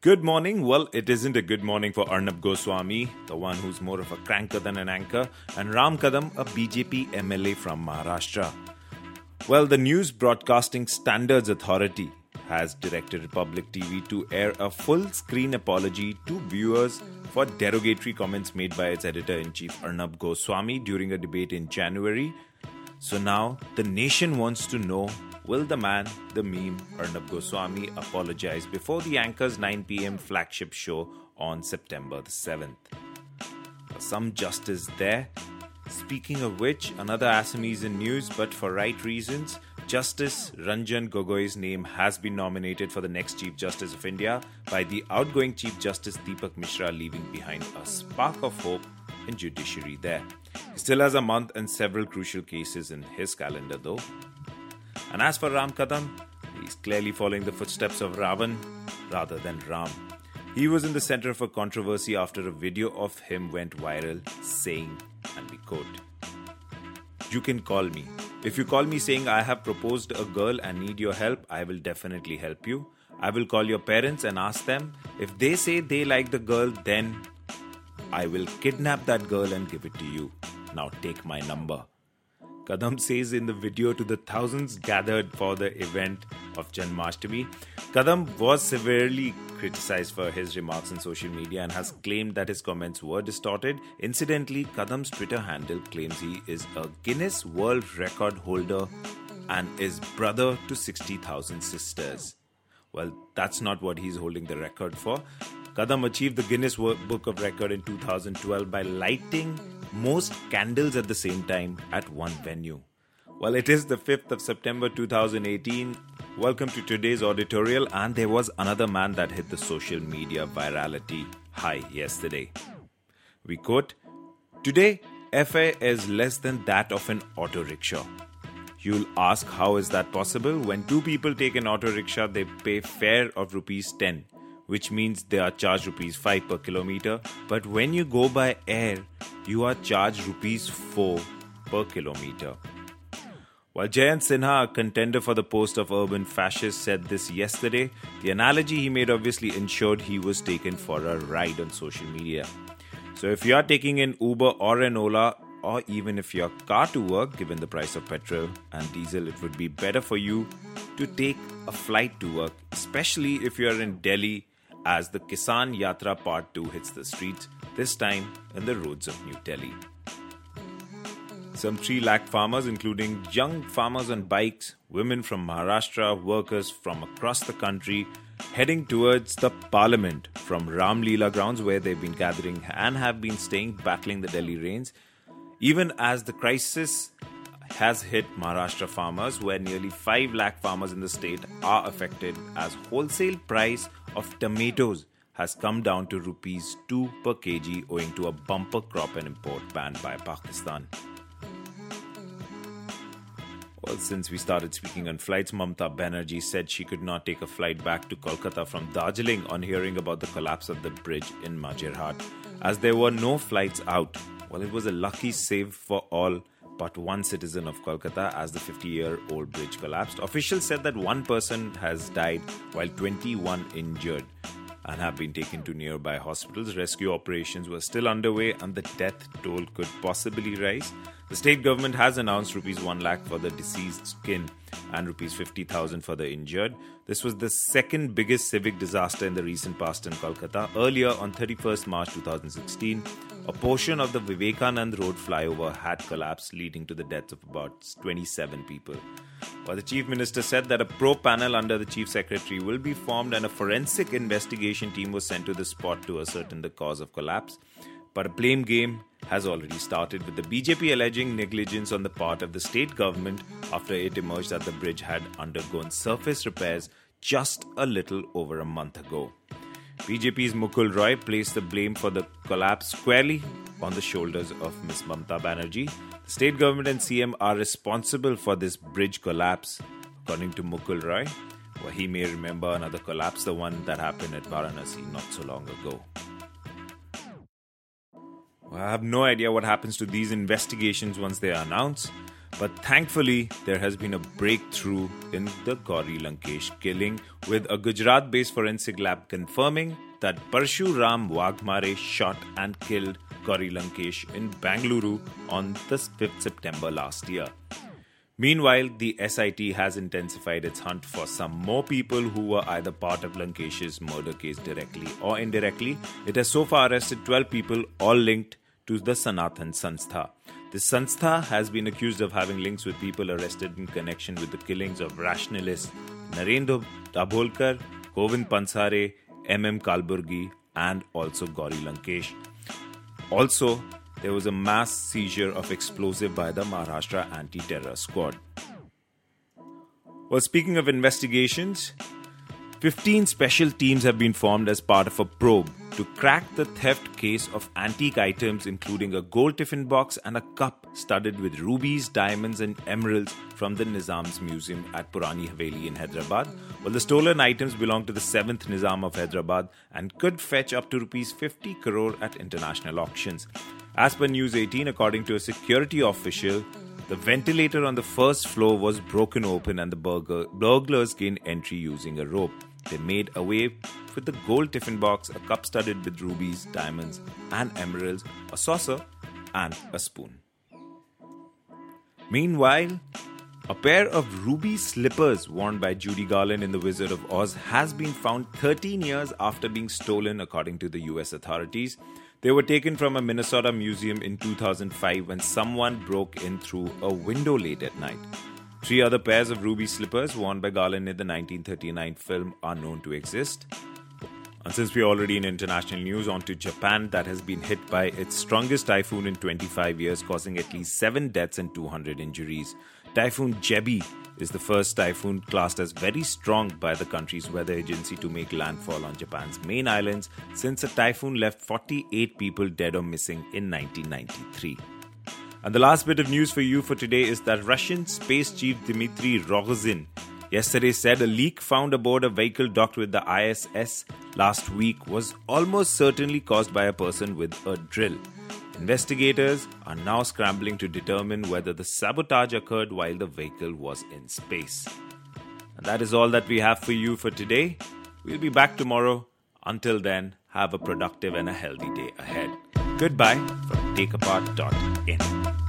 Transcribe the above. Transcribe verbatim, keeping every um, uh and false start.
Good morning. Well, it isn't a good morning for Arnab Goswami, the one who's more of a cranker than an anchor, and Ram Kadam, a B J P M L A from Maharashtra. Well, the News Broadcasting Standards Authority has directed Republic T V to air a full-screen apology to viewers for derogatory comments made by its editor-in-chief Arnab Goswami during a debate in January. So now, the nation wants to know, will the man, the meme, Arnab Goswami apologize before the anchor's nine p.m. flagship show on September the seventh? Some justice there. Speaking of which, another Assamese in news, but for right reasons. Justice Ranjan Gogoi's name has been nominated for the next Chief Justice of India by the outgoing Chief Justice Deepak Mishra, leaving behind a spark of hope in judiciary there. He still has a month and several crucial cases in his calendar though. And as for Ram Kadam, he's clearly following the footsteps of Ravan rather than Ram. He was in the center of a controversy after a video of him went viral saying, and we quote, "You can call me. If you call me saying I have proposed a girl and need your help, I will definitely help you. I will call your parents and ask them. If they say they like the girl, then I will kidnap that girl and give it to you. Now take my number." Kadam says in the video to the thousands gathered for the event of Janmashtami. Kadam was severely criticized for his remarks on social media and has claimed that his comments were distorted. Incidentally, Kadam's Twitter handle claims he is a Guinness World Record holder and is brother to sixty thousand sisters. Well, that's not what he's holding the record for. Kadam achieved the Guinness Book of Record in two thousand twelve by lighting most candles at the same time at one venue. Well, it is the fifth of September two thousand eighteen. Welcome to today's auditorial, and there was another man that hit the social media virality high yesterday. We quote, "Today, F A is less than that of an auto rickshaw." You'll ask, how is that possible? When two people take an auto rickshaw, they pay fare of rupees ten, which means they are charged rupees five per kilometer. But when you go by air, you are charged rupees four per kilometer. While Jayant Sinha, a contender for the post of urban fascist, said this yesterday, the analogy he made obviously ensured he was taken for a ride on social media. So if you are taking an Uber or an Ola, or even if your car to work, given the price of petrol and diesel, it would be better for you to take a flight to work, especially if you are in Delhi, as the Kisan Yatra Part two hits the streets, this time in the roads of New Delhi. Some three lakh farmers, including young farmers on bikes, women from Maharashtra, workers from across the country, heading towards the parliament from Ram Leela grounds where they've been gathering and have been staying, battling the Delhi rains. Even as the crisis has hit Maharashtra farmers, where nearly five lakh farmers in the state are affected, as wholesale price of tomatoes has come down to rupees two per kg owing to a bumper crop and import ban by Pakistan. Well, since we started speaking on flights, Mamata Banerjee said she could not take a flight back to Kolkata from Darjeeling on hearing about the collapse of the bridge in Majirhat, as there were no flights out. Well, it was a lucky save for all but one citizen of Kolkata, as the fifty-year-old bridge collapsed. Officials said that one person has died while twenty-one injured and have been taken to nearby hospitals. Rescue operations were still underway and the death toll could possibly rise. The state government has announced rupees one lakh for the deceased kin and rupees fifty thousand for the injured. This was the second biggest civic disaster in the recent past in Kolkata. Earlier, on thirty-first March two thousand sixteen, a portion of the Vivekanand Road flyover had collapsed, leading to the deaths of about twenty-seven people. While the Chief Minister said that a probe panel under the Chief Secretary will be formed and a forensic investigation team was sent to the spot to ascertain the cause of collapse. But a blame game has already started, with the B J P alleging negligence on the part of the state government after it emerged that the bridge had undergone surface repairs just a little over a month ago. B J P's Mukul Roy placed the blame for the collapse squarely on the shoulders of Miz Mamata Banerjee. The state government and C M are responsible for this bridge collapse, according to Mukul Roy. Well, he may remember another collapse, the one that happened at Varanasi not so long ago. Well, I have no idea what happens to these investigations once they are announced. But thankfully, there has been a breakthrough in the Gauri Lankesh killing, with a Gujarat-based forensic lab confirming that Parshuram Wagmare shot and killed Gauri Lankesh in Bengaluru on the fifth of September last year. Meanwhile, the S I T has intensified its hunt for some more people who were either part of Lankesh's murder case directly or indirectly. It has so far arrested twelve people, all linked to the Sanathan Sanstha. This Sanstha has been accused of having links with people arrested in connection with the killings of rationalists Narendra Dabholkar, Govind Pansare, M M Kalburgi, and also Gauri Lankesh. Also, there was a mass seizure of explosive by the Maharashtra Anti-Terror Squad. Well, speaking of investigations, fifteen special teams have been formed as part of a probe to crack the theft case of antique items, including a gold tiffin box and a cup studded with rubies, diamonds and emeralds from the Nizam's Museum at Purani Haveli in Hyderabad. Well, the stolen items belong to the seventh Nizam of Hyderabad and could fetch up to rupees fifty crore at international auctions. As per News eighteen, according to a security official, the ventilator on the first floor was broken open and the burglar, burglars gained entry using a rope. They made away with the gold tiffin box, a cup studded with rubies, diamonds and emeralds, a saucer and a spoon. Meanwhile, a pair of ruby slippers worn by Judy Garland in The Wizard of Oz has been found thirteen years after being stolen, according to the U S authorities. They were taken from a Minnesota museum in two thousand five when someone broke in through a window late at night. Three other pairs of ruby slippers worn by Garland in the nineteen thirty-nine film are known to exist. And since we're already in international news, on to Japan, that has been hit by its strongest typhoon in twenty-five years, causing at least seven deaths and two hundred injuries. Typhoon Jebi is the first typhoon classed as very strong by the country's weather agency to make landfall on Japan's main islands since a typhoon left forty-eight people dead or missing in nineteen ninety-three. And the last bit of news for you for today is that Russian Space Chief Dmitry Rogozin yesterday said a leak found aboard a vehicle docked with the I S S last week was almost certainly caused by a person with a drill. Investigators are now scrambling to determine whether the sabotage occurred while the vehicle was in space. And that is all that we have for you for today. We'll be back tomorrow. Until then, have a productive and a healthy day ahead. Goodbye from take apart dot in.